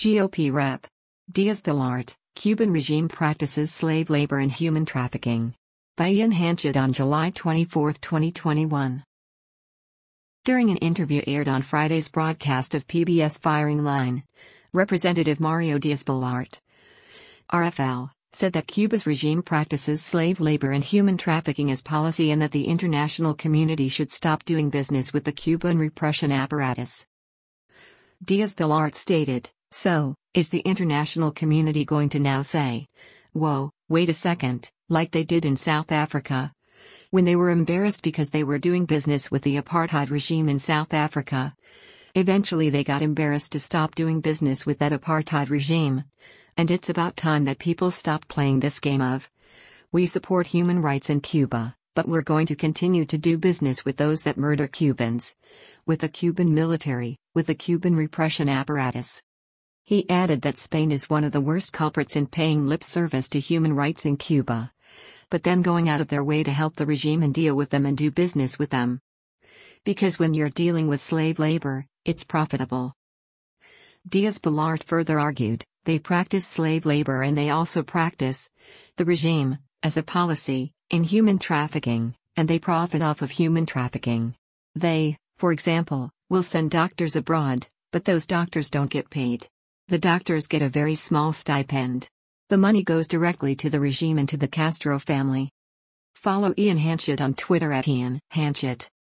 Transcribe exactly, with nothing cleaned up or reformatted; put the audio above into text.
G O P Rep. Diaz-Balart, Cuban regime practices slave labor and human trafficking. By Ian Hanchett on July twenty-fourth, twenty twenty-one. During an interview aired on Friday's broadcast of P B S Firing Line, Representative Mario Diaz-Balart, R F L, said that Cuba's regime practices slave labor and human trafficking as policy and that the international community should stop doing business with the Cuban repression apparatus. Diaz-Balart stated, "So, is the international community going to now say, whoa, wait a second, like they did in South Africa? When they were embarrassed because they were doing business with the apartheid regime in South Africa. Eventually they got embarrassed to stop doing business with that apartheid regime. And it's about time that people stop playing this game of, we support human rights in Cuba, but we're going to continue to do business with those that murder Cubans. With the Cuban military, with the Cuban repression apparatus." He added that Spain is one of the worst culprits in paying lip service to human rights in Cuba, but then going out of their way to help the regime and deal with them and do business with them. Because when you're dealing with slave labor, it's profitable. Diaz-Balart further argued, they practice slave labor and they also practice, the regime, as a policy, in human trafficking, and they profit off of human trafficking. They, for example, will send doctors abroad, but those doctors don't get paid. The doctors get a very small stipend. The money goes directly to the regime and to the Castro family. Follow Ian Hanchett on Twitter at Ian Hanchett.